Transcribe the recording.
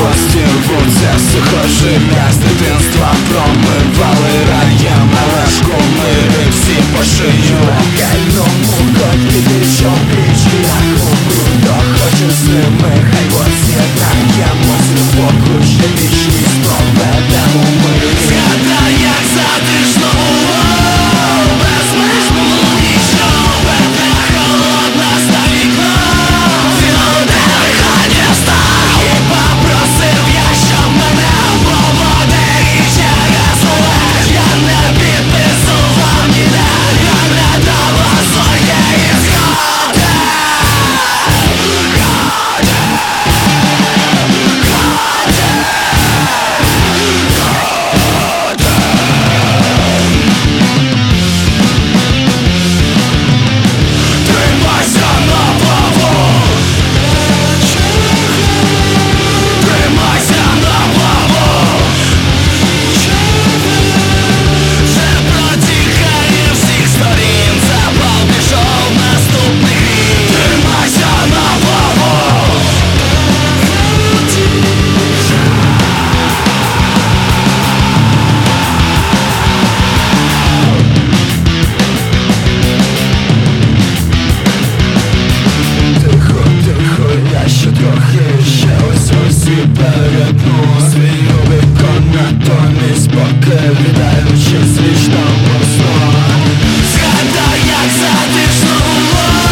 гості рвуться сухожилля з дитинства, промивали раєм належку мири всі по шию. Пекельному котлі що пічі, як умру, то хочу з ними, хай воз'єднаємось любов'ю, ще вічність проведемо ми. Згадай, як затишно було, без меж було нічого, певне холодна ста вікно. Зіноде дихання став і попросив я, щоб мене поводили через леж. Я не підписував ніде, я не дала своєї згоди. Тримайся на плаву, тримайся на плаву. Вже протікає всіх сторін, запал пішов наступний хід. Тримайся на плаву. Тихо, тихо, я ще трохи, ще ось і перетну свій Рубікон, натомість поки віддаючись вічному сну. Згадай, як затишно було,